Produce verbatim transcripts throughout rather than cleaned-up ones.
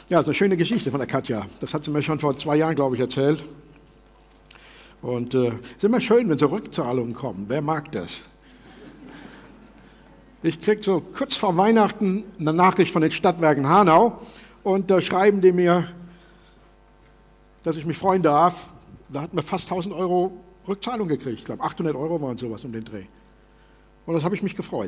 Ja, das ist eine schöne Geschichte von der Katja. Das hat sie mir schon vor zwei Jahren, glaube ich, erzählt. Und es äh, ist immer schön, wenn so Rückzahlungen kommen. Wer mag das? Ich kriege so kurz vor Weihnachten eine Nachricht von den Stadtwerken Hanau und da schreiben die mir, dass ich mich freuen darf. Da hatten wir fast tausend Euro Rückzahlung gekriegt. Ich glaube, achthundert Euro waren sowas um den Dreh. Und das habe ich mich gefreut.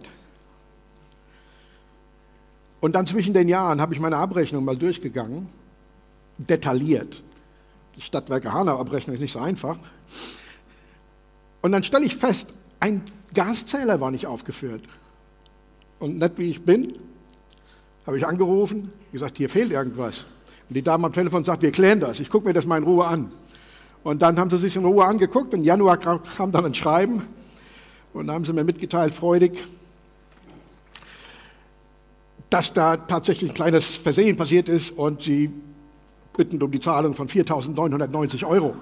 Und dann zwischen den Jahren habe ich meine Abrechnung mal durchgegangen, detailliert. Die Stadtwerke Hanau-Abrechnung ist nicht so einfach. Und dann stelle ich fest, ein Gaszähler war nicht aufgeführt. Und nett wie ich bin, habe ich angerufen, gesagt, hier fehlt irgendwas. Und die Dame am Telefon sagt, wir klären das, ich gucke mir das mal in Ruhe an. Und dann haben sie sich in Ruhe angeguckt, im Januar kam dann ein Schreiben und dann haben sie mir mitgeteilt, freudig, dass da tatsächlich ein kleines Versehen passiert ist und sie bitten um die Zahlung von viertausendneunhundertneunzig Euro.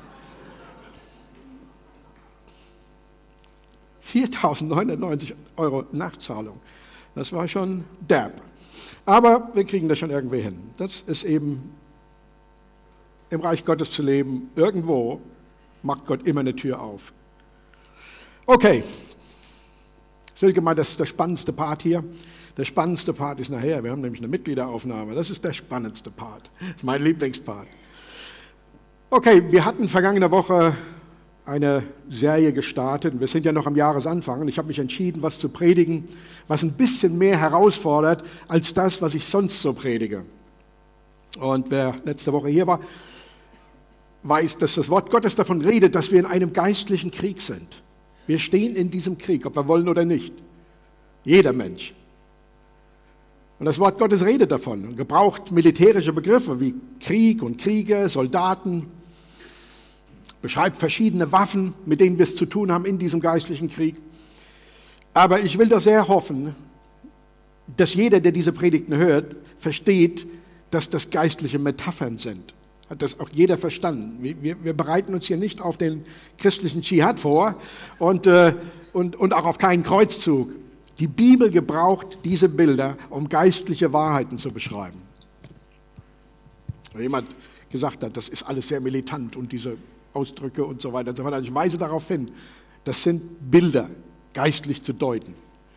viertausendneunhundertneunzig Euro Nachzahlung. Das war schon derb. Aber wir kriegen das schon irgendwie hin. Das ist eben im Reich Gottes zu leben. Irgendwo macht Gott immer eine Tür auf. Okay. Silke meint, das ist der spannendste Part hier. Der spannendste Part ist nachher. Wir haben nämlich eine Mitgliederaufnahme. Das ist der spannendste Part. Das ist mein Lieblingspart. Okay, wir hatten vergangene Woche eine Serie gestartet. Wir sind ja noch am Jahresanfang und ich habe mich entschieden, was zu predigen, was ein bisschen mehr herausfordert als das, was ich sonst so predige. Und wer letzte Woche hier war, weiß, dass das Wort Gottes davon redet, dass wir in einem geistlichen Krieg sind. Wir stehen in diesem Krieg, ob wir wollen oder nicht. Jeder Mensch. Und das Wort Gottes redet davon und gebraucht militärische Begriffe wie Krieg und Kriege, Soldaten, beschreibt verschiedene Waffen, mit denen wir es zu tun haben in diesem geistlichen Krieg. Aber ich will doch sehr hoffen, dass jeder, der diese Predigten hört, versteht, dass das geistliche Metaphern sind. Hat das auch jeder verstanden. Wir, wir, wir bereiten uns hier nicht auf den christlichen Dschihad vor und, äh, und, und auch auf keinen Kreuzzug. Die Bibel gebraucht diese Bilder, um geistliche Wahrheiten zu beschreiben. Wenn jemand gesagt hat, das ist alles sehr militant und diese Ausdrücke und so weiter und so weiter. Ich weise darauf hin, das sind Bilder, geistlich zu deuten.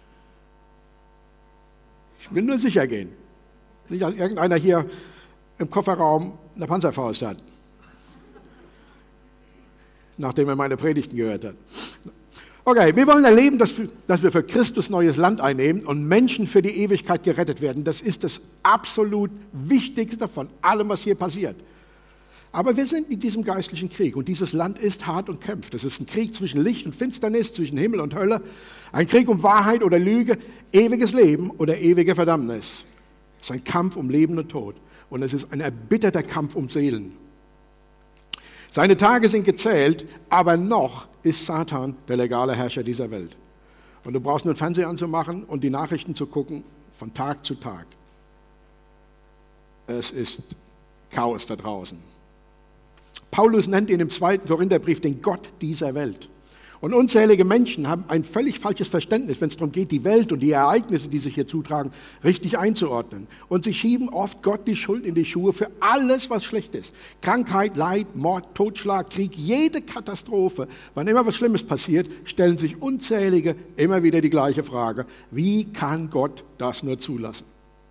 Ich will nur sicher gehen. Nicht, dass irgendeiner hier im Kofferraum eine Panzerfaust hat, nachdem er meine Predigten gehört hat. Okay, wir wollen erleben, dass, dass wir für Christus neues Land einnehmen und Menschen für die Ewigkeit gerettet werden. Das ist das absolut Wichtigste von allem, was hier passiert. Aber wir sind in diesem geistlichen Krieg und dieses Land ist hart und kämpft. Es ist ein Krieg zwischen Licht und Finsternis, zwischen Himmel und Hölle, ein Krieg um Wahrheit oder Lüge, ewiges Leben oder ewige Verdammnis. Es ist ein Kampf um Leben und Tod und es ist ein erbitterter Kampf um Seelen. Seine Tage sind gezählt, aber noch ist Satan der legale Herrscher dieser Welt. Und du brauchst nur den Fernseher anzumachen und die Nachrichten zu gucken von Tag zu Tag. Es ist Chaos da draußen. Paulus nennt ihn im zweiten Korintherbrief den Gott dieser Welt. Und unzählige Menschen haben ein völlig falsches Verständnis, wenn es darum geht, die Welt und die Ereignisse, die sich hier zutragen, richtig einzuordnen. Und sie schieben oft Gott die Schuld in die Schuhe für alles, was schlecht ist. Krankheit, Leid, Mord, Totschlag, Krieg, jede Katastrophe. Wann immer was Schlimmes passiert, stellen sich unzählige immer wieder die gleiche Frage: Wie kann Gott das nur zulassen?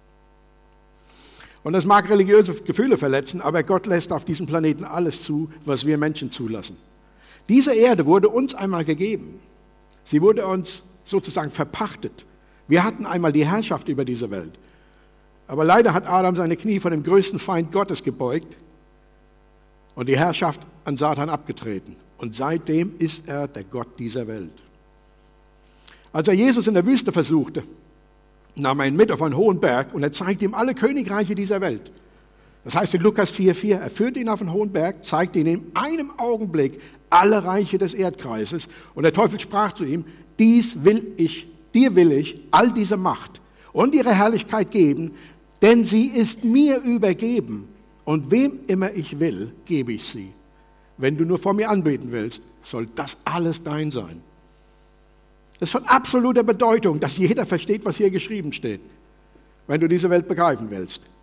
Und das mag religiöse Gefühle verletzen, aber Gott lässt auf diesem Planeten alles zu, was wir Menschen zulassen. Diese Erde wurde uns einmal gegeben. Sie wurde uns sozusagen verpachtet. Wir hatten einmal die Herrschaft über diese Welt. Aber leider hat Adam seine Knie vor dem größten Feind Gottes gebeugt und die Herrschaft an Satan abgetreten. Und seitdem ist er der Gott dieser Welt. Als er Jesus in der Wüste versuchte, nahm er ihn mit auf einen hohen Berg und er zeigte ihm alle Königreiche dieser Welt. Das heißt in Lukas vier vier, er führte ihn auf einen hohen Berg, zeigte ihn in einem Augenblick alle Reiche des Erdkreises und der Teufel sprach zu ihm: Dies will ich, dir will ich all diese Macht und ihre Herrlichkeit geben, denn sie ist mir übergeben und wem immer ich will, gebe ich sie. Wenn du nur vor mir anbeten willst, soll das alles dein sein. Das ist von absoluter Bedeutung, dass jeder versteht, was hier geschrieben steht, wenn du diese Welt begreifen willst.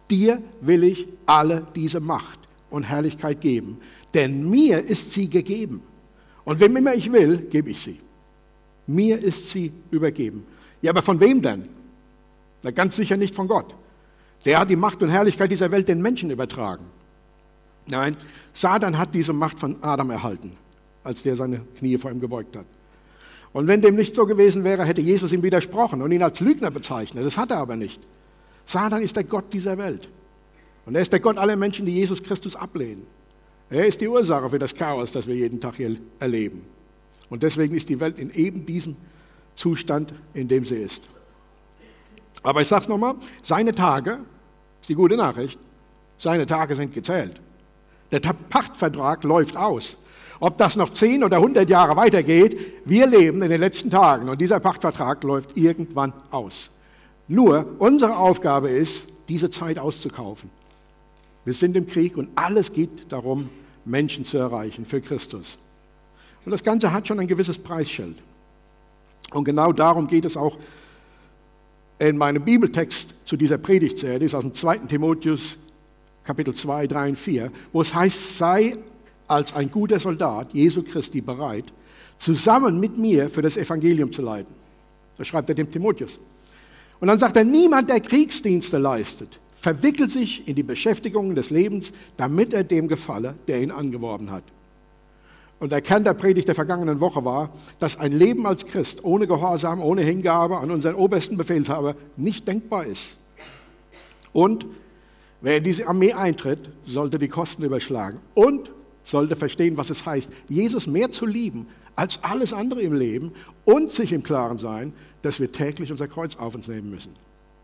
dir will ich alle diese Macht und Herrlichkeit geben, denn mir ist sie gegeben. Und wem immer ich will, gebe ich sie. Mir ist sie übergeben. Ja, aber von wem denn? Na, ganz sicher nicht von Gott. Der hat die Macht und Herrlichkeit dieser Welt den Menschen übertragen. Nein, Satan hat diese Macht von Adam erhalten, als der seine Knie vor ihm gebeugt hat. Und wenn dem nicht so gewesen wäre, hätte Jesus ihm widersprochen und ihn als Lügner bezeichnet. Das hat er aber nicht. Satan ist der Gott dieser Welt. Und er ist der Gott aller Menschen, die Jesus Christus ablehnen. Er ist die Ursache für das Chaos, das wir jeden Tag hier erleben. Und deswegen ist die Welt in eben diesem Zustand, in dem sie ist. Aber ich sage es nochmal, seine Tage, ist die gute Nachricht, seine Tage sind gezählt. Der Pachtvertrag läuft aus. Ob das noch zehn oder hundert Jahre weitergeht, wir leben in den letzten Tagen und dieser Pachtvertrag läuft irgendwann aus. Nur unsere Aufgabe ist, diese Zeit auszukaufen. Wir sind im Krieg und alles geht darum, Menschen zu erreichen für Christus. Und das Ganze hat schon ein gewisses Preisschild. Und genau darum geht es auch in meinem Bibeltext zu dieser Predigtserie, die ist aus dem zweiten Timotheus, Kapitel zwei, drei und vier, wo es heißt, sei als ein guter Soldat Jesu Christi bereit, zusammen mit mir für das Evangelium zu leiden. Das schreibt er dem Timotheus. Und dann sagt er, niemand, der Kriegsdienste leistet, verwickelt sich in die Beschäftigungen des Lebens, damit er dem gefalle, der ihn angeworben hat. Und der Kern der Predigt der vergangenen Woche war, dass ein Leben als Christ ohne Gehorsam, ohne Hingabe an unseren obersten Befehlshaber nicht denkbar ist. Und wer in diese Armee eintritt, sollte die Kosten überschlagen und sollte verstehen, was es heißt, Jesus mehr zu lieben als alles andere im Leben und sich im Klaren sein, dass wir täglich unser Kreuz auf uns nehmen müssen.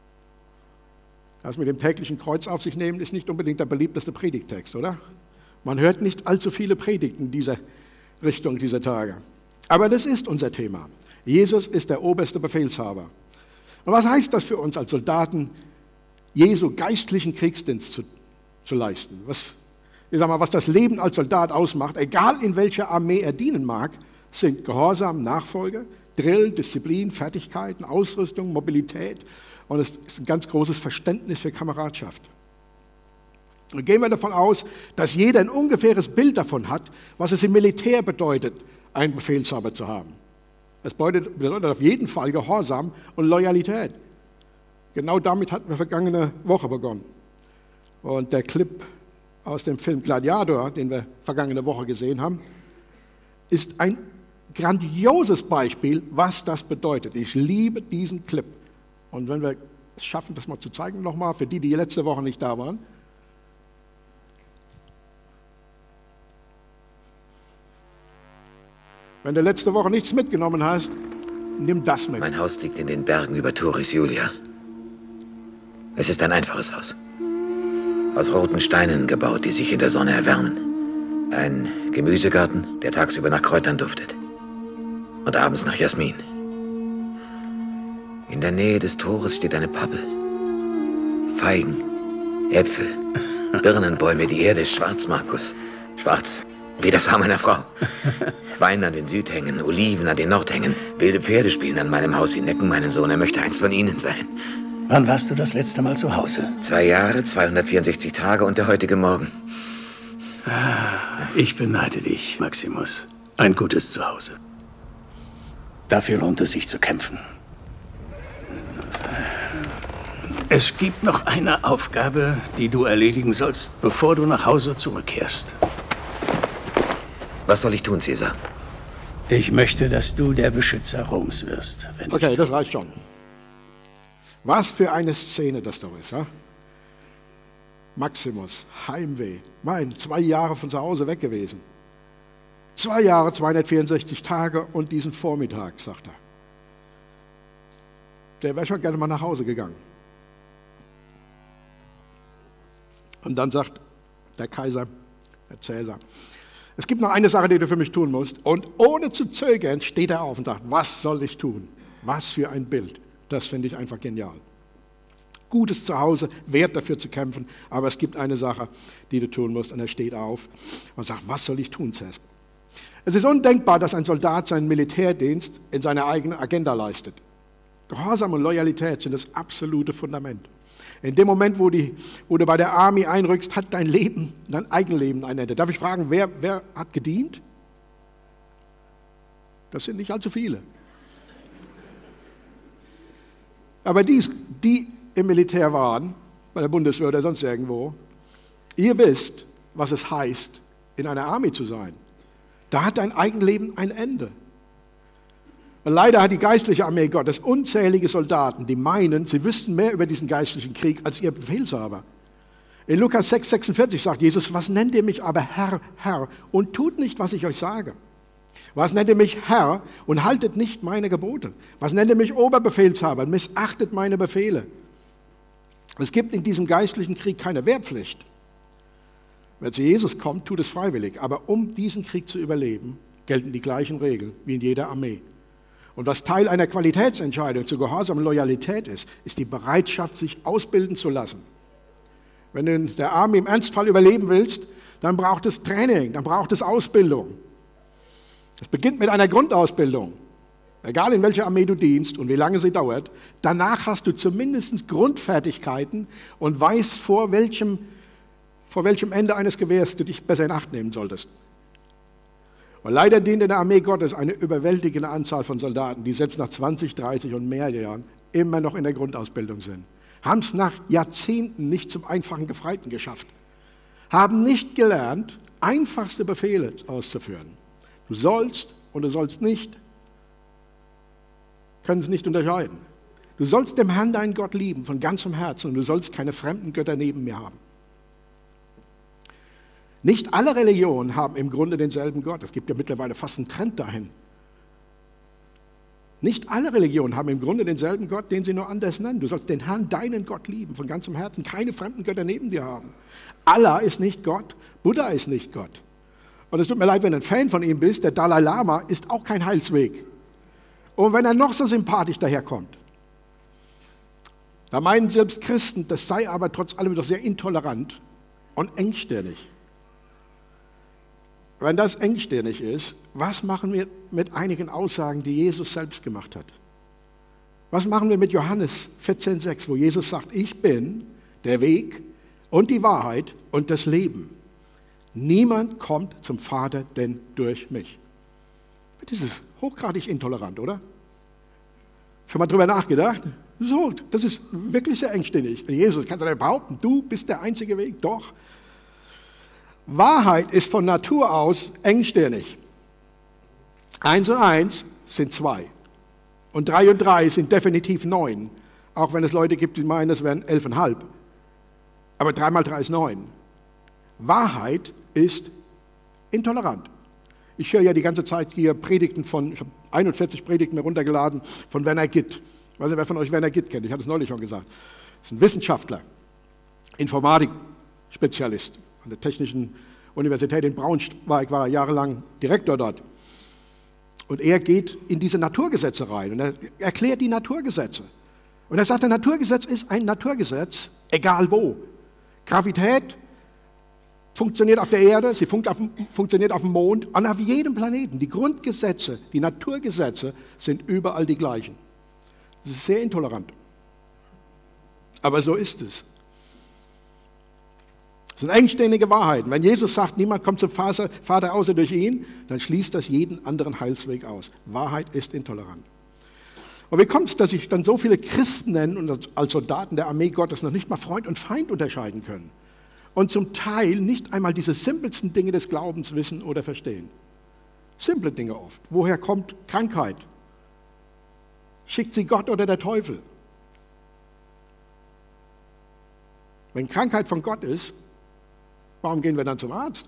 Das mit dem täglichen Kreuz auf sich nehmen ist nicht unbedingt der beliebteste Predigttext, oder? Man hört nicht allzu viele Predigten dieser Richtung dieser Tage. Aber das ist unser Thema. Jesus ist der oberste Befehlshaber. Und was heißt das für uns als Soldaten, Jesu geistlichen Kriegsdienst zu, zu leisten? Was, ich sag mal, was das Leben als Soldat ausmacht, egal in welcher Armee er dienen mag, sind Gehorsam, Nachfolge, Drill, Disziplin, Fertigkeiten, Ausrüstung, Mobilität und es ist ein ganz großes Verständnis für Kameradschaft. Und gehen wir davon aus, dass jeder ein ungefähres Bild davon hat, was es im Militär bedeutet, einen Befehlshaber zu haben. Das bedeutet, bedeutet auf jeden Fall Gehorsam und Loyalität. Genau damit hatten wir vergangene Woche begonnen. Und der Clip aus dem Film Gladiator, den wir vergangene Woche gesehen haben, ist ein grandioses Beispiel, was das bedeutet. Ich liebe diesen Clip. Und wenn wir es schaffen, das mal zu zeigen, nochmal, für die, die letzte Woche nicht da waren. Wenn du letzte Woche nichts mitgenommen hast, nimm das mit. Mein Haus liegt in den Bergen über Turris Julia. Es ist ein einfaches Haus. Aus roten Steinen gebaut, die sich in der Sonne erwärmen. Ein Gemüsegarten, der tagsüber nach Kräutern duftet. Und abends nach Jasmin. In der Nähe des Tores steht eine Pappel. Feigen, Äpfel, Birnenbäume, die Erde ist schwarz, Markus. Schwarz, wie das Haar meiner Frau. Wein an den Südhängen, Oliven an den Nordhängen. Wilde Pferde spielen an meinem Haus. Sie necken meinen Sohn, er möchte eins von ihnen sein. Wann warst du das letzte Mal zu Hause? Zwei Jahre, zweihundertvierundsechzig Tage und der heutige Morgen. Ah, ich beneide dich, Maximus. Ein gutes Zuhause. Dafür lohnt es sich zu kämpfen. Es gibt noch eine Aufgabe, die du erledigen sollst, bevor du nach Hause zurückkehrst. Was soll ich tun, Caesar? Ich möchte, dass du der Beschützer Roms wirst. Wenn Okay, das reicht schon. Was für eine Szene das doch ist. Ja? Maximus, Heimweh. Mein, zwei Jahre von zu Hause weg gewesen. Zwei Jahre, zweihundertvierundsechzig Tage und diesen Vormittag, sagt er. Der wäre schon gerne mal nach Hause gegangen. Und dann sagt der Kaiser, der Cäsar, es gibt noch eine Sache, die du für mich tun musst. Und ohne zu zögern steht er auf und sagt, was soll ich tun? Was für ein Bild. Das finde ich einfach genial. Gutes Zuhause, wert dafür zu kämpfen, aber es gibt eine Sache, die du tun musst. Und er steht auf und sagt, was soll ich tun, Cäsar? Es ist undenkbar, dass ein Soldat seinen Militärdienst in seiner eigenen Agenda leistet. Gehorsam und Loyalität sind das absolute Fundament. In dem Moment, wo, die, wo du bei der Army einrückst, hat dein Leben, dein Eigenleben ein Ende. Darf ich fragen, wer, wer hat gedient? Das sind nicht allzu viele. Aber die, die im Militär waren, bei der Bundeswehr oder sonst irgendwo, ihr wisst, was es heißt, in einer Army zu sein. Da hat dein Eigenleben ein Ende. Und leider hat die geistliche Armee Gottes unzählige Soldaten, die meinen, sie wüssten mehr über diesen geistlichen Krieg als ihr Befehlshaber. In Lukas sechs sechsundvierzig sagt Jesus, was nennt ihr mich aber Herr, Herr und tut nicht, was ich euch sage? Was nennt ihr mich Herr und haltet nicht meine Gebote? Was nennt ihr mich Oberbefehlshaber und missachtet meine Befehle? Es gibt in diesem geistlichen Krieg keine Wehrpflicht. Wer zu Jesus kommt, tut es freiwillig. Aber um diesen Krieg zu überleben, gelten die gleichen Regeln wie in jeder Armee. Und was Teil einer Qualitätsentscheidung zu Gehorsam und Loyalität ist, ist die Bereitschaft, sich ausbilden zu lassen. Wenn du in der Armee im Ernstfall überleben willst, dann braucht es Training, dann braucht es Ausbildung. Es beginnt mit einer Grundausbildung. Egal in welcher Armee du dienst und wie lange sie dauert, danach hast du zumindest Grundfertigkeiten und weißt, vor welchem, vor welchem Ende eines Gewehrs du dich besser in Acht nehmen solltest. Und leider dient in der Armee Gottes eine überwältigende Anzahl von Soldaten, die selbst nach zwanzig, dreißig und mehr Jahren immer noch in der Grundausbildung sind. Haben es nach Jahrzehnten nicht zum einfachen Gefreiten geschafft. Haben nicht gelernt, einfachste Befehle auszuführen. Du sollst und du sollst nicht, können es nicht unterscheiden. Du sollst dem Herrn, deinen Gott, lieben von ganzem Herzen und du sollst keine fremden Götter neben mir haben. Nicht alle Religionen haben im Grunde denselben Gott. Es gibt ja mittlerweile fast einen Trend dahin. Nicht alle Religionen haben im Grunde denselben Gott, den sie nur anders nennen. Du sollst den Herrn, deinen Gott, lieben von ganzem Herzen, keine fremden Götter neben dir haben. Allah ist nicht Gott, Buddha ist nicht Gott. Und es tut mir leid, wenn du ein Fan von ihm bist, der Dalai Lama ist auch kein Heilsweg. Und wenn er noch so sympathisch daherkommt, da meinen selbst Christen, das sei aber trotz allem doch sehr intolerant und engstirnig. Wenn das engstirnig ist, was machen wir mit einigen Aussagen, die Jesus selbst gemacht hat? Was machen wir mit Johannes vierzehn sechs, wo Jesus sagt, ich bin der Weg und die Wahrheit und das Leben. Niemand kommt zum Vater denn durch mich. Das ist hochgradig intolerant, oder? Schon mal drüber nachgedacht? So, das ist wirklich sehr engstirnig. Jesus, kannst du dir behaupten, du bist der einzige Weg? Doch. Wahrheit ist von Natur aus engstirnig. Eins und eins sind zwei. Und drei und drei sind definitiv neun. Auch wenn es Leute gibt, die meinen, das wären elf und halb. Aber drei mal drei ist neun. Wahrheit ist intolerant. Ich höre ja die ganze Zeit hier Predigten von, ich habe einundvierzig Predigten mir runtergeladen, von Werner Gitt. Ich weiß nicht, wer von euch Werner Gitt kennt, ich hatte es neulich schon gesagt. Das ist ein Wissenschaftler, Informatik-Spezialist. An der Technischen Universität in Braunschweig war er jahrelang Direktor dort. Und er geht in diese Naturgesetze rein und er erklärt die Naturgesetze. Und er sagt, ein Naturgesetz ist ein Naturgesetz, egal wo. Gravität funktioniert auf der Erde, sie funktioniert auf dem Mond und auf jedem Planeten. Die Grundgesetze, die Naturgesetze sind überall die gleichen. Das ist sehr intolerant. Aber so ist es. Das sind engstirnige Wahrheiten. Wenn Jesus sagt, niemand kommt zum Vater außer durch ihn, dann schließt das jeden anderen Heilsweg aus. Wahrheit ist intolerant. Und wie kommt es, dass sich dann so viele Christen nennen und als Soldaten der Armee Gottes noch nicht mal Freund und Feind unterscheiden können? Und zum Teil nicht einmal diese simpelsten Dinge des Glaubens wissen oder verstehen. Simple Dinge oft. Woher kommt Krankheit? Schickt sie Gott oder der Teufel? Wenn Krankheit von Gott ist, warum gehen wir dann zum Arzt?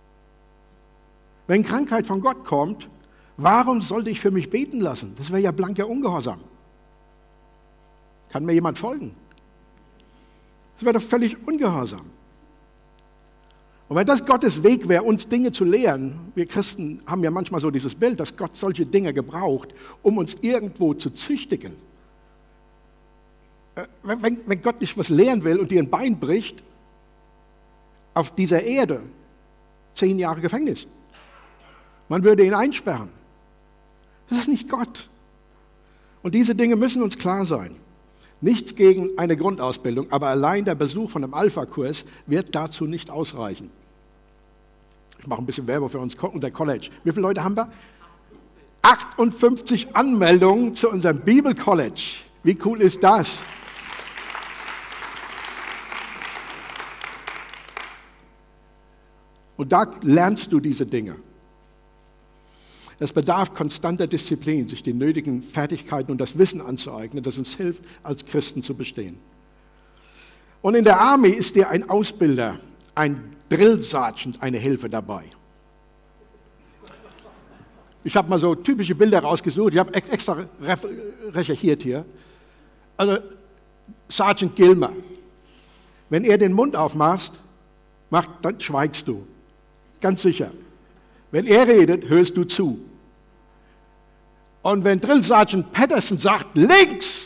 Wenn Krankheit von Gott kommt, warum sollte ich für mich beten lassen? Das wäre ja blanker Ungehorsam. Kann mir jemand folgen? Das wäre doch völlig ungehorsam. Und wenn das Gottes Weg wäre, uns Dinge zu lehren, wir Christen haben ja manchmal so dieses Bild, dass Gott solche Dinge gebraucht, um uns irgendwo zu züchtigen. Wenn, wenn, wenn Gott nicht was lehren will und dir ein Bein bricht, auf dieser Erde zehn Jahre Gefängnis. Man würde ihn einsperren. Das ist nicht Gott. Und diese Dinge müssen uns klar sein. Nichts gegen eine Grundausbildung, aber allein der Besuch von einem Alpha-Kurs wird dazu nicht ausreichen. Ich mache ein bisschen Werbung für uns, unser College. Wie viele Leute haben wir? achtundfünfzig Anmeldungen zu unserem Bibelcollege. Wie cool ist das? Und da lernst du diese Dinge. Es bedarf konstanter Disziplin, sich die nötigen Fertigkeiten und das Wissen anzueignen, das uns hilft, als Christen zu bestehen. Und in der Army ist dir ein Ausbilder, ein Drill Sergeant, eine Hilfe dabei. Ich habe mal so typische Bilder rausgesucht, ich habe extra recherchiert hier. Also Sergeant Gilmer, wenn er den Mund aufmacht, macht, dann schweigst du. Ganz sicher. Wenn er redet, hörst du zu. Und wenn Drill Sergeant Patterson sagt, links,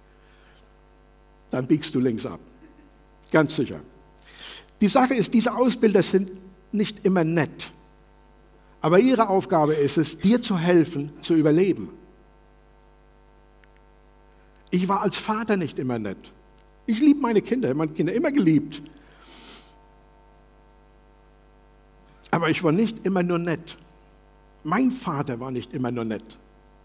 dann biegst du links ab. Ganz sicher. Die Sache ist, diese Ausbilder sind nicht immer nett. Aber ihre Aufgabe ist es, dir zu helfen, zu überleben. Ich war als Vater nicht immer nett. Ich liebe meine Kinder, meine Kinder immer geliebt. Aber ich war nicht immer nur nett. Mein Vater war nicht immer nur nett.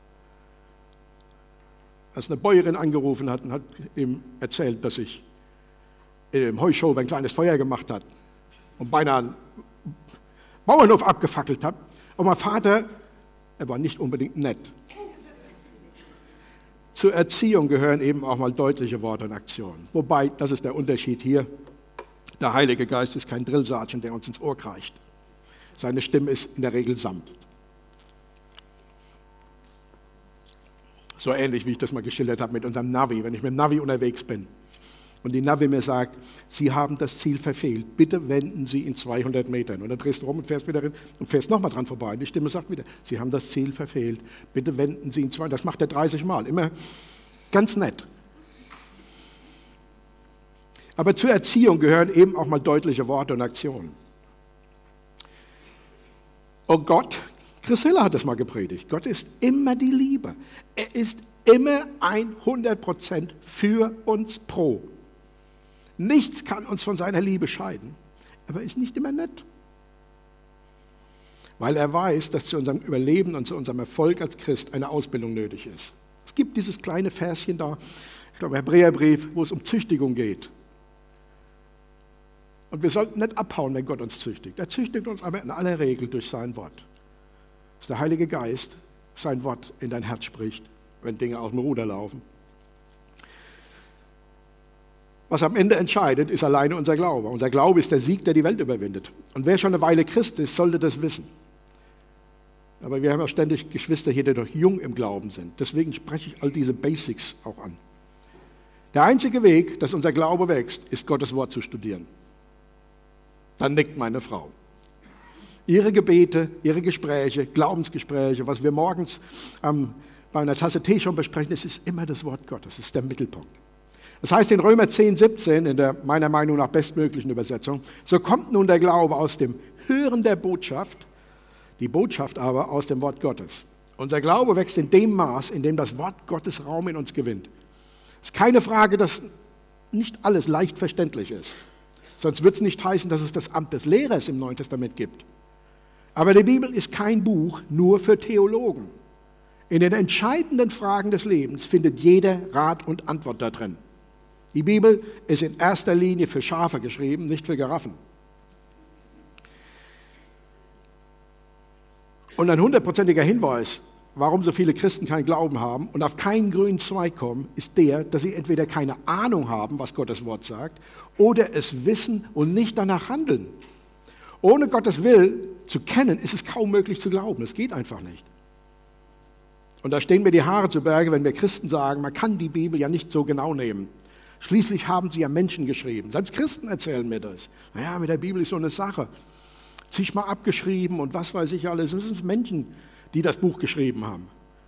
Als eine Bäuerin angerufen hat und hat ihm erzählt, dass ich im Heuschober ein kleines Feuer gemacht habe und beinahe einen Bauernhof abgefackelt habe. Und mein Vater, er war nicht unbedingt nett. Zur Erziehung gehören eben auch mal deutliche Worte und Aktionen. Wobei, das ist der Unterschied hier, der Heilige Geist ist kein Drill Sergeant, der uns ins Ohr kreischt. Seine Stimme ist in der Regel sanft. So ähnlich, wie ich das mal geschildert habe mit unserem Navi, wenn ich mit dem Navi unterwegs bin und die Navi mir sagt, Sie haben das Ziel verfehlt, bitte wenden Sie in zweihundert Metern. Und dann drehst du rum und fährst wieder hin und fährst nochmal dran vorbei. Und die Stimme sagt wieder, Sie haben das Ziel verfehlt, bitte wenden Sie in zweihundert. Das macht er dreißig Mal, immer ganz nett. Aber zur Erziehung gehören eben auch mal deutliche Worte und Aktionen. Oh Gott, Chris Hiller hat das mal gepredigt, Gott ist immer die Liebe. Er ist immer hundert Prozent für uns pro. Nichts kann uns von seiner Liebe scheiden, aber er ist nicht immer nett. Weil er weiß, dass zu unserem Überleben und zu unserem Erfolg als Christ eine Ausbildung nötig ist. Es gibt dieses kleine Verschen da, ich glaube Hebräerbrief, wo es um Züchtigung geht. Und wir sollten nicht abhauen, wenn Gott uns züchtigt. Er züchtigt uns aber in aller Regel durch sein Wort. Dass der Heilige Geist sein Wort in dein Herz spricht, wenn Dinge aus dem Ruder laufen. Was am Ende entscheidet, ist alleine unser Glaube. Unser Glaube ist der Sieg, der die Welt überwindet. Und wer schon eine Weile Christ ist, sollte das wissen. Aber wir haben ja ständig Geschwister hier, die doch jung im Glauben sind. Deswegen spreche ich all diese Basics auch an. Der einzige Weg, dass unser Glaube wächst, ist Gottes Wort zu studieren. Dann nickt meine Frau. Ihre Gebete, ihre Gespräche, Glaubensgespräche, was wir morgens ähm, bei einer Tasse Tee schon besprechen, das ist immer das Wort Gottes, das ist der Mittelpunkt. Das heißt in Römer zehn, siebzehn, in der meiner Meinung nach bestmöglichen Übersetzung, so kommt nun der Glaube aus dem Hören der Botschaft, die Botschaft aber aus dem Wort Gottes. Unser Glaube wächst in dem Maß, in dem das Wort Gottes Raum in uns gewinnt. Es ist keine Frage, dass nicht alles leicht verständlich ist. Sonst wird es nicht heißen, dass es das Amt des Lehrers im Neuen Testament gibt. Aber die Bibel ist kein Buch nur für Theologen. In den entscheidenden Fragen des Lebens findet jeder Rat und Antwort da drin. Die Bibel ist in erster Linie für Schafe geschrieben, nicht für Giraffen. Und ein hundertprozentiger Hinweis, warum so viele Christen keinen Glauben haben und auf keinen grünen Zweig kommen, ist der, dass sie entweder keine Ahnung haben, was Gottes Wort sagt, oder es wissen und nicht danach handeln. Ohne Gottes Willen zu kennen, ist es kaum möglich zu glauben. Es geht einfach nicht. Und da stehen mir die Haare zu Berge, wenn wir Christen sagen, man kann die Bibel ja nicht so genau nehmen. Schließlich haben sie ja Menschen geschrieben. Selbst Christen erzählen mir das. Naja, mit der Bibel ist so eine Sache. Zigmal abgeschrieben und was weiß ich alles. Das sind Menschen, die das Buch geschrieben haben.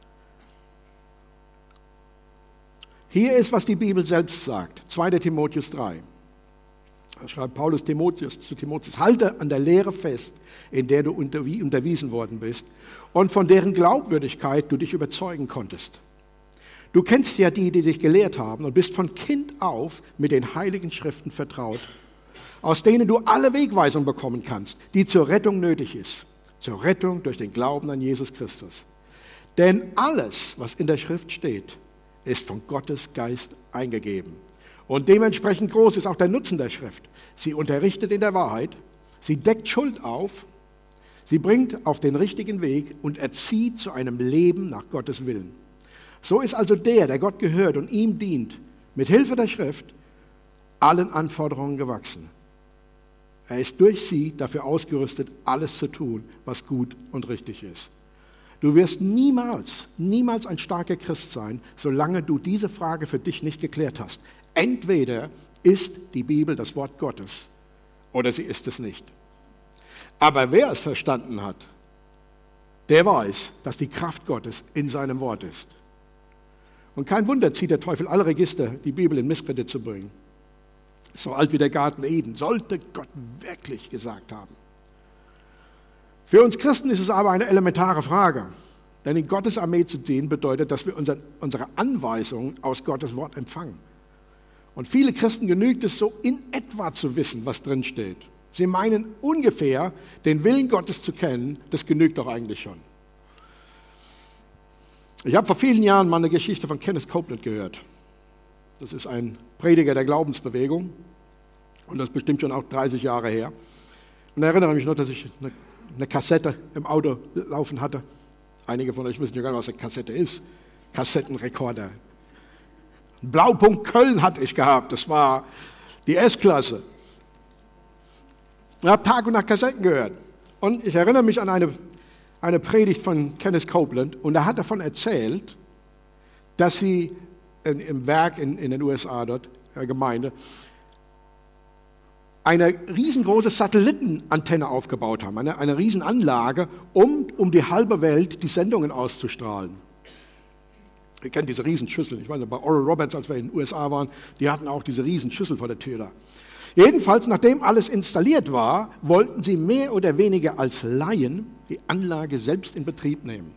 Hier ist, was die Bibel selbst sagt. zweiter Timotheus drei. Da schreibt Paulus Timotheus zu Timotheus, halte an der Lehre fest, in der du unterwiesen worden bist und von deren Glaubwürdigkeit du dich überzeugen konntest. Du kennst ja die, die dich gelehrt haben und bist von Kind auf mit den heiligen Schriften vertraut, aus denen du alle Wegweisung bekommen kannst, die zur Rettung nötig ist. Zur Rettung durch den Glauben an Jesus Christus. Denn alles, was in der Schrift steht, ist von Gottes Geist eingegeben. Und dementsprechend groß ist auch der Nutzen der Schrift. Sie unterrichtet in der Wahrheit, sie deckt Schuld auf, sie bringt auf den richtigen Weg und erzieht zu einem Leben nach Gottes Willen. So ist also der, der Gott gehört und ihm dient, mit Hilfe der Schrift allen Anforderungen gewachsen. Er ist durch sie dafür ausgerüstet, alles zu tun, was gut und richtig ist. Du wirst niemals, niemals ein starker Christ sein, solange du diese Frage für dich nicht geklärt hast. Entweder ist die Bibel das Wort Gottes oder sie ist es nicht. Aber wer es verstanden hat, der weiß, dass die Kraft Gottes in seinem Wort ist. Und kein Wunder zieht der Teufel alle Register, die Bibel in Misskredit zu bringen. So alt wie der Garten Eden, sollte Gott wirklich gesagt haben. Für uns Christen ist es aber eine elementare Frage. Denn in Gottes Armee zu dienen bedeutet, dass wir unsere Anweisungen aus Gottes Wort empfangen. Und viele Christen genügt es so in etwa zu wissen, was drin steht. Sie meinen ungefähr, den Willen Gottes zu kennen, das genügt doch eigentlich schon. Ich habe vor vielen Jahren mal eine Geschichte von Kenneth Copeland gehört. Das ist ein Prediger der Glaubensbewegung und das ist bestimmt schon auch dreißig Jahre her. Und ich erinnere mich noch, dass ich eine, eine Kassette im Auto laufen hatte. Einige von euch wissen ja gar nicht, was eine Kassette ist. Kassettenrekorder. Einen Blaupunkt Köln hatte ich gehabt, das war die S-Klasse. Ich habe Tag und Nacht Kassetten gehört. Und ich erinnere mich an eine, eine Predigt von Kenneth Copeland und er hat davon erzählt, dass sie in, im Werk in, in den U S A dort, der Gemeinde, eine riesengroße Satellitenantenne aufgebaut haben, eine, eine Riesenanlage, um, um die halbe Welt die Sendungen auszustrahlen. Ihr kennt diese Riesenschüssel, ich weiß nicht, bei Oral Roberts, als wir in den U S A waren, die hatten auch diese Riesenschüssel vor der Tür da. Jedenfalls, nachdem alles installiert war, wollten sie mehr oder weniger als Laien die Anlage selbst in Betrieb nehmen.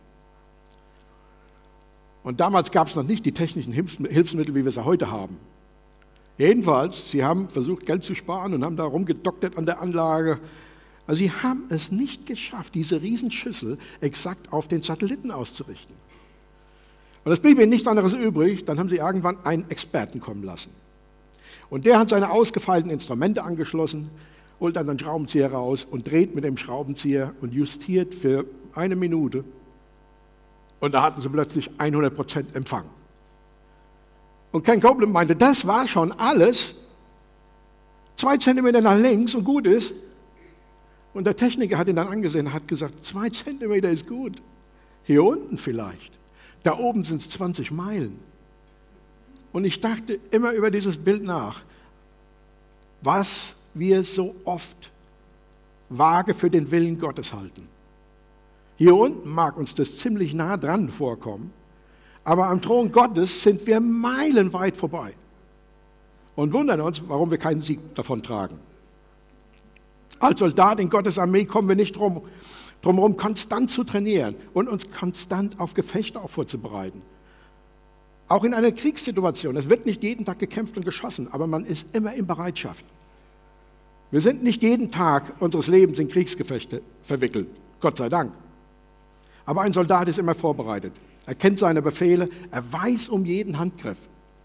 Und damals gab es noch nicht die technischen Hilfsmittel, wie wir sie heute haben. Jedenfalls, sie haben versucht, Geld zu sparen und haben da rumgedoktert an der Anlage. Also sie haben es nicht geschafft, diese Riesenschüssel exakt auf den Satelliten auszurichten. Und es blieb ihnen nichts anderes übrig, dann haben sie irgendwann einen Experten kommen lassen. Und der hat seine ausgefeilten Instrumente angeschlossen, holt dann einen Schraubenzieher raus und dreht mit dem Schraubenzieher und justiert für eine Minute. Und da hatten sie plötzlich hundert Prozent Empfang. Und Ken Copeland meinte, das war schon alles, zwei Zentimeter nach links und gut ist. Und der Techniker hat ihn dann angesehen und hat gesagt, zwei Zentimeter ist gut. Hier unten vielleicht. Da oben sind es zwanzig Meilen. Und ich dachte immer über dieses Bild nach, was wir so oft vage für den Willen Gottes halten. Hier unten mag uns das ziemlich nah dran vorkommen, aber am Thron Gottes sind wir meilenweit vorbei und wundern uns, warum wir keinen Sieg davon tragen. Als Soldat in Gottes Armee kommen wir nicht drum, drum herum, konstant zu trainieren und uns konstant auf Gefechte auch vorzubereiten. Auch in einer Kriegssituation. Es wird nicht jeden Tag gekämpft und geschossen, aber man ist immer in Bereitschaft. Wir sind nicht jeden Tag unseres Lebens in Kriegsgefechte verwickelt, Gott sei Dank. Aber ein Soldat ist immer vorbereitet. Er kennt seine Befehle, er weiß um jeden Handgriff.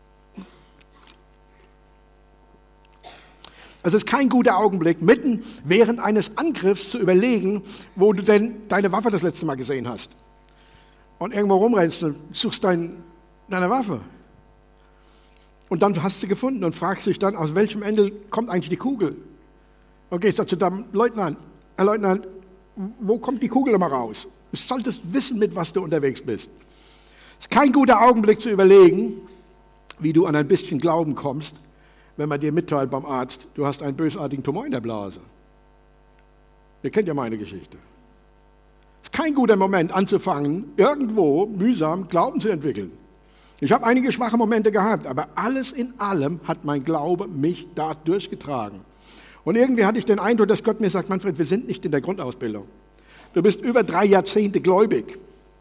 Es ist kein guter Augenblick, mitten während eines Angriffs zu überlegen, wo du denn deine Waffe das letzte Mal gesehen hast. Und irgendwo rumrennst und suchst dein, deine Waffe. Und dann hast du sie gefunden und fragst dich dann, aus welchem Ende kommt eigentlich die Kugel? Und gehst dann zu deinem Leutnant, Herr Leutnant, wo kommt die Kugel immer raus? Du solltest wissen, mit was du unterwegs bist. Es ist kein guter Augenblick zu überlegen, wie du an ein bisschen Glauben kommst, wenn man dir mitteilt beim Arzt, du hast einen bösartigen Tumor in der Blase. Ihr kennt ja meine Geschichte. Es ist kein guter Moment anzufangen, irgendwo mühsam Glauben zu entwickeln. Ich habe einige schwache Momente gehabt, aber alles in allem hat mein Glaube mich da durchgetragen. Und irgendwie hatte ich den Eindruck, dass Gott mir sagt, Manfred, wir sind nicht in der Grundausbildung. Du bist über drei Jahrzehnte gläubig.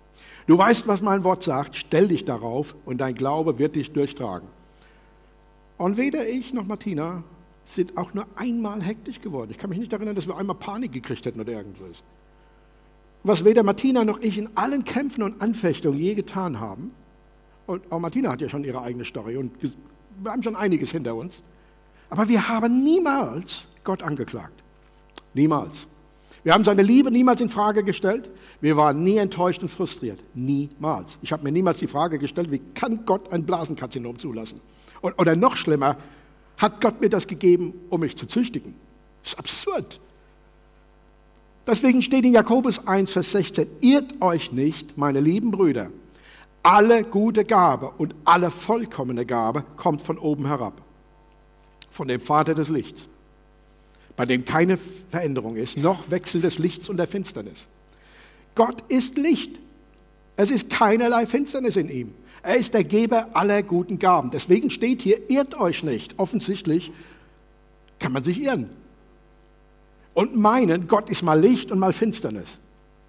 Du weißt, was mein Wort sagt, stell dich darauf und dein Glaube wird dich durchtragen. Und weder ich noch Martina sind auch nur einmal hektisch geworden. Ich kann mich nicht erinnern, dass wir einmal Panik gekriegt hätten oder irgendwas. Was weder Martina noch ich in allen Kämpfen und Anfechtungen je getan haben, und auch Martina hat ja schon ihre eigene Story und wir haben schon einiges hinter uns, aber wir haben niemals Gott angeklagt. Niemals. Wir haben seine Liebe niemals in Frage gestellt. Wir waren nie enttäuscht und frustriert. Niemals. Ich habe mir niemals die Frage gestellt, wie kann Gott ein Blasenkarzinom zulassen? Oder noch schlimmer, hat Gott mir das gegeben, um mich zu züchtigen? Das ist absurd. Deswegen steht in Jakobus eins, Vers sechzehn, irrt euch nicht, meine lieben Brüder, alle gute Gabe und alle vollkommene Gabe kommt von oben herab, von dem Vater des Lichts, bei dem keine Veränderung ist, noch Wechsel des Lichts und der Finsternis. Gott ist Licht. Es ist keinerlei Finsternis in ihm. Er ist der Geber aller guten Gaben. Deswegen steht hier, irrt euch nicht. Offensichtlich kann man sich irren und meinen, Gott ist mal Licht und mal Finsternis.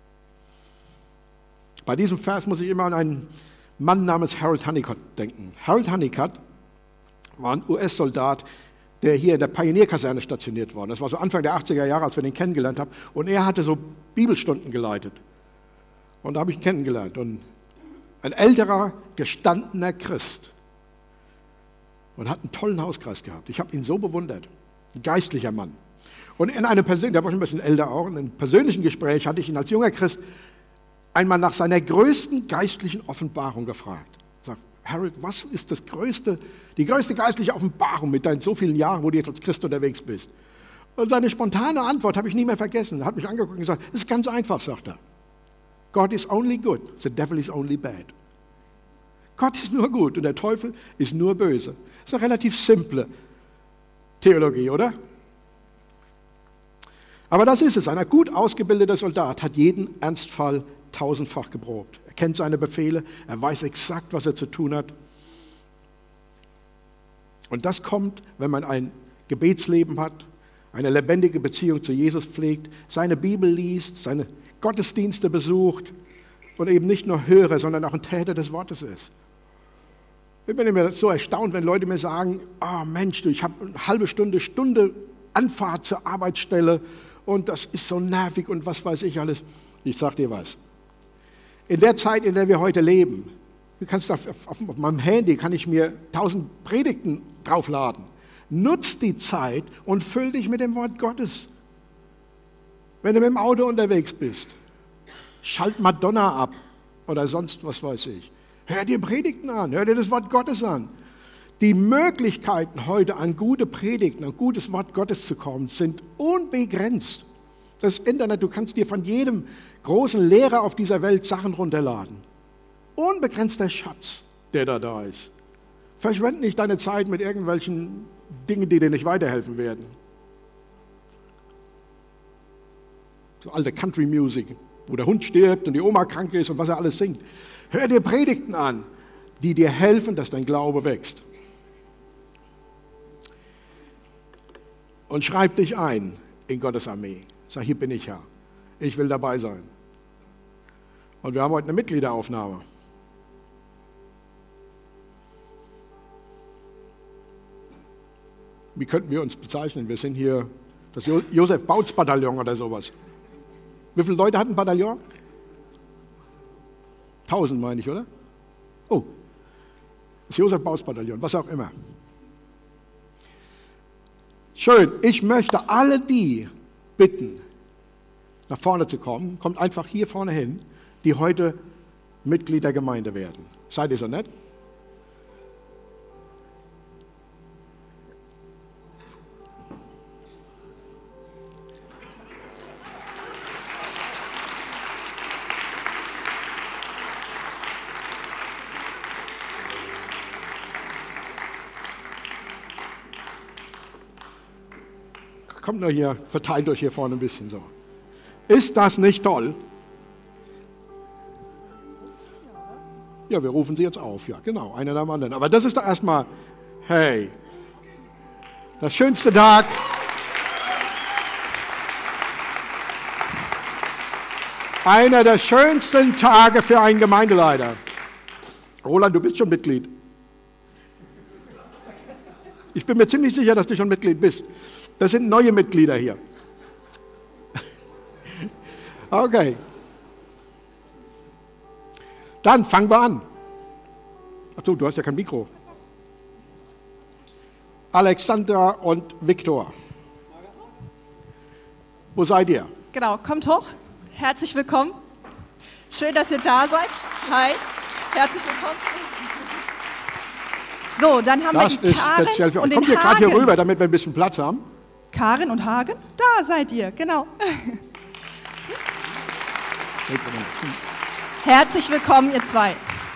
Bei diesem Vers muss ich immer an einen Mann namens Harold Honeycutt denken. Harold Honeycutt war ein U S-Soldat, der hier in der Pionierkaserne stationiert war. Das war so Anfang der achtziger Jahre, als wir den kennengelernt haben. Und er hatte so Bibelstunden geleitet. Und da habe ich ihn kennengelernt. Und ein älterer, gestandener Christ. Und hat einen tollen Hauskreis gehabt. Ich habe ihn so bewundert. Ein geistlicher Mann. Und in einem persönlichen, der war schon ein bisschen älter auch, in einem persönlichen Gespräch hatte ich ihn als junger Christ einmal nach seiner größten geistlichen Offenbarung gefragt. Ich sage, Harold, was ist das größte, die größte geistliche Offenbarung mit deinen so vielen Jahren, wo du jetzt als Christ unterwegs bist? Und seine spontane Antwort habe ich nie mehr vergessen. Er hat mich angeguckt und gesagt, es ist ganz einfach, sagt er. God is only good, the devil is only bad. Gott ist nur gut und der Teufel ist nur böse. Das ist eine relativ simple Theologie, oder? Aber das ist es. Ein gut ausgebildeter Soldat hat jeden Ernstfall tausendfach geprobt. Er kennt seine Befehle, er weiß exakt, was er zu tun hat. Und das kommt, wenn man ein Gebetsleben hat, eine lebendige Beziehung zu Jesus pflegt, seine Bibel liest, seine Gottesdienste besucht und eben nicht nur Hörer, sondern auch ein Täter des Wortes ist. Ich bin immer so erstaunt, wenn Leute mir sagen, oh Mensch, du, ich habe eine halbe Stunde, Stunde Anfahrt zur Arbeitsstelle und das ist so nervig und was weiß ich alles. Ich sage dir was. In der Zeit, in der wir heute leben, du kannst auf, auf, auf meinem Handy kann ich mir tausend Predigten draufladen. Nutz die Zeit und füll dich mit dem Wort Gottes. Wenn du mit dem Auto unterwegs bist, schalt Madonna ab oder sonst was weiß ich. Hör dir Predigten an, hör dir das Wort Gottes an. Die Möglichkeiten heute an gute Predigten, an gutes Wort Gottes zu kommen, sind unbegrenzt. Das Internet, du kannst dir von jedem großen Lehrer auf dieser Welt Sachen runterladen. Unbegrenzter Schatz, der da da ist. Verschwende nicht deine Zeit mit irgendwelchen Dingen, die dir nicht weiterhelfen werden. So alte Country Music, wo der Hund stirbt und die Oma krank ist und was er alles singt. Hör dir Predigten an, die dir helfen, dass dein Glaube wächst. Und schreib dich ein in Gottes Armee. Sag, hier bin ich ja. Ich will dabei sein. Und wir haben heute eine Mitgliederaufnahme. Wie könnten wir uns bezeichnen? Wir sind hier das Josef-Bautz-Bataillon oder sowas. Wie viele Leute hat ein Bataillon? Tausend meine ich, oder? Oh, das Josef-Bautz-Bataillon, was auch immer. Schön, ich möchte alle die bitten, nach vorne zu kommen. Kommt einfach hier vorne hin, die heute Mitglied der Gemeinde werden. Seid ihr so nett? Kommt nur hier, verteilt euch hier vorne ein bisschen so. Ist das nicht toll? Ja, wir rufen sie jetzt auf. Ja, genau, einer nach dem anderen. Aber das ist doch erstmal, hey, das schönste Tag. Einer der schönsten Tage für einen Gemeindeleiter. Roland, du bist schon Mitglied. Ich bin mir ziemlich sicher, dass du schon Mitglied bist. Das sind neue Mitglieder hier. Okay. Dann fangen wir an. Achso, du hast ja kein Mikro. Alexandra und Viktor. Wo seid ihr? Genau, kommt hoch. Herzlich willkommen. Schön, dass ihr da seid. Hi, herzlich willkommen. So, dann haben das wir die ist Karin speziell für und euch. den Kommt ihr gerade hier Hagen. rüber, damit wir ein bisschen Platz haben? Karin und Hagen, da seid ihr, genau. Herzlich willkommen, ihr zwei.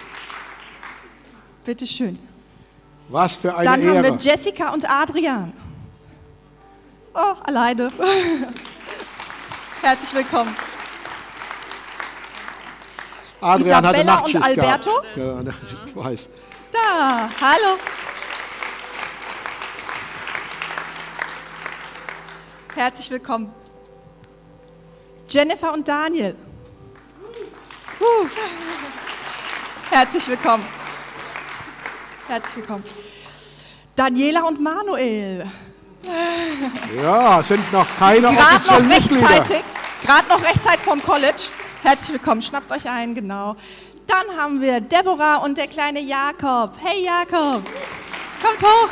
Bitte schön. Was für eine Dann Ehre. haben wir Jessica und Adrian. Oh, alleine. Herzlich willkommen. Adrian hatte Isabella Nachtschicht und Alberto? gehabt. Ja, ich weiß. Da, hallo. Herzlich willkommen. Jennifer und Daniel. Uh. Herzlich willkommen. Herzlich willkommen. Daniela und Manuel. Ja, sind noch keine Gerade noch offiziellen Mitglieder. rechtzeitig. Gerade noch rechtzeitig vom College. Herzlich willkommen. Schnappt euch ein, genau. Dann haben wir Deborah und der kleine Jakob. Hey Jakob, kommt hoch.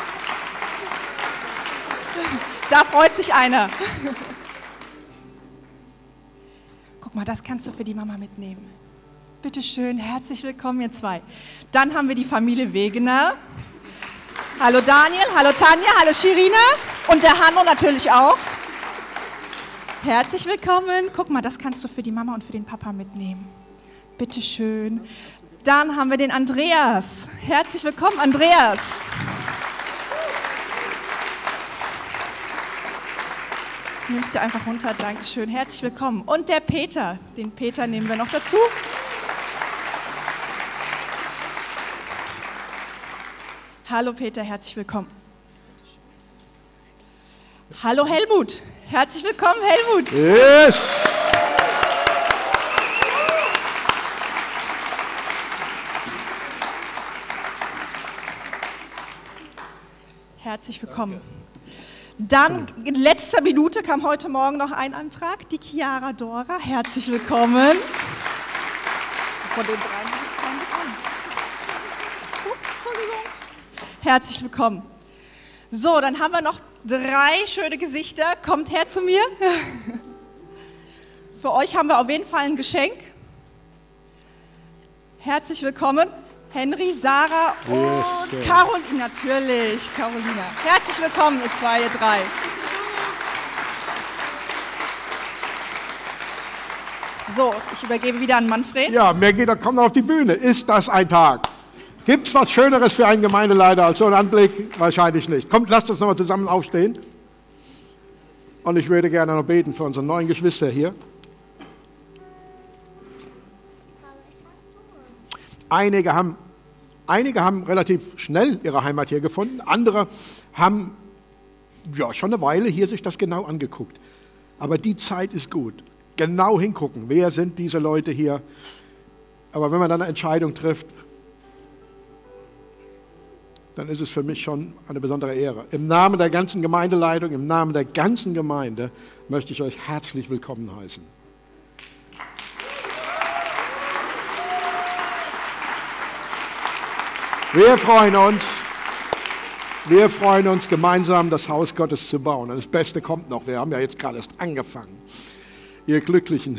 Da freut sich einer. Guck mal, das kannst du für die Mama mitnehmen. Bitte schön, herzlich willkommen, ihr zwei. Dann haben wir die Familie Wegener. Hallo Daniel, hallo Tanja, hallo Shirina und der Hanno natürlich auch. Herzlich willkommen. Guck mal, das kannst du für die Mama und für den Papa mitnehmen. Bitte schön. Dann haben wir den Andreas. Herzlich willkommen, Andreas. Nimmst du einfach runter, Dankeschön. Herzlich willkommen. Und der Peter. Den Peter nehmen wir noch dazu. Hallo Peter, herzlich willkommen. Hallo Helmut. Herzlich willkommen, Helmut. Yes. Herzlich willkommen. Dann in letzter Minute kam heute Morgen noch ein Antrag, die Chiara Dora. Herzlich willkommen. Von den dreien habe ich keinen bekommen. Oh, Entschuldigung. Herzlich willkommen. So, dann haben wir noch drei schöne Gesichter. Kommt her zu mir. Für euch haben wir auf jeden Fall ein Geschenk. Herzlich willkommen. Henry, Sarah und Yes, Caroline, natürlich, Carolina. Herzlich willkommen, ihr zwei, ihr drei. So, ich übergebe wieder an Manfred. Ja, mehr geht, kommt auf die Bühne. Ist das ein Tag? Gibt es was Schöneres für einen Gemeindeleiter als so ein Anblick? Wahrscheinlich nicht. Kommt, lasst uns nochmal zusammen aufstehen. Und ich würde gerne noch beten für unsere neuen Geschwister hier. Einige haben, einige haben relativ schnell ihre Heimat hier gefunden, andere haben ja, schon eine Weile hier sich das genau angeguckt. Aber die Zeit ist gut. Genau hingucken, wer sind diese Leute hier. Aber wenn man dann eine Entscheidung trifft, dann ist es für mich schon eine besondere Ehre. Im Namen der ganzen Gemeindeleitung, im Namen der ganzen Gemeinde möchte ich euch herzlich willkommen heißen. Wir freuen uns, wir freuen uns, gemeinsam das Haus Gottes zu bauen. Und das Beste kommt noch, wir haben ja jetzt gerade erst angefangen. Ihr Glücklichen.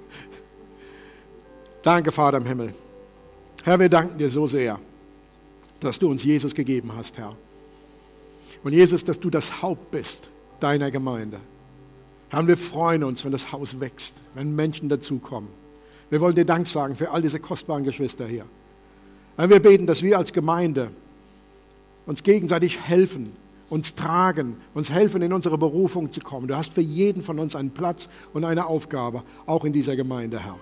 Danke, Vater im Himmel. Herr, wir danken dir so sehr, dass du uns Jesus gegeben hast, Herr. Und Jesus, dass du das Haupt bist deiner Gemeinde. Herr, und wir freuen uns, wenn das Haus wächst, wenn Menschen dazukommen. Wir wollen dir Dank sagen für all diese kostbaren Geschwister hier. Herr, wir beten, dass wir als Gemeinde uns gegenseitig helfen, uns tragen, uns helfen, in unsere Berufung zu kommen. Du hast für jeden von uns einen Platz und eine Aufgabe, auch in dieser Gemeinde, Herr.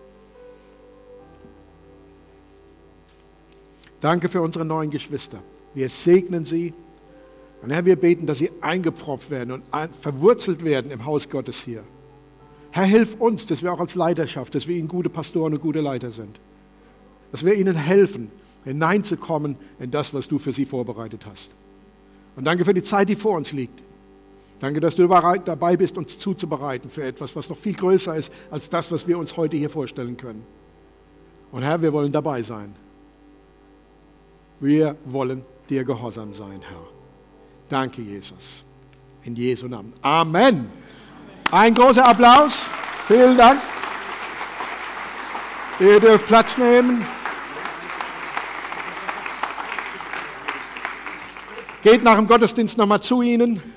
Danke für unsere neuen Geschwister. Wir segnen sie. Und Herr, wir beten, dass sie eingepfropft werden und verwurzelt werden im Haus Gottes hier. Herr, hilf uns, dass wir auch als Leiterschaft, dass wir ihnen gute Pastoren und gute Leiter sind. Dass wir ihnen helfen, hineinzukommen in das, was du für sie vorbereitet hast. Und danke für die Zeit, die vor uns liegt. Danke, dass du dabei bist, uns zuzubereiten für etwas, was noch viel größer ist, als das, was wir uns heute hier vorstellen können. Und Herr, wir wollen dabei sein. Wir wollen dir gehorsam sein, Herr. Danke, Jesus. In Jesu Namen. Amen. Ein großer Applaus. Vielen Dank. Ihr dürft Platz nehmen. Geht nach dem Gottesdienst nochmal zu ihnen.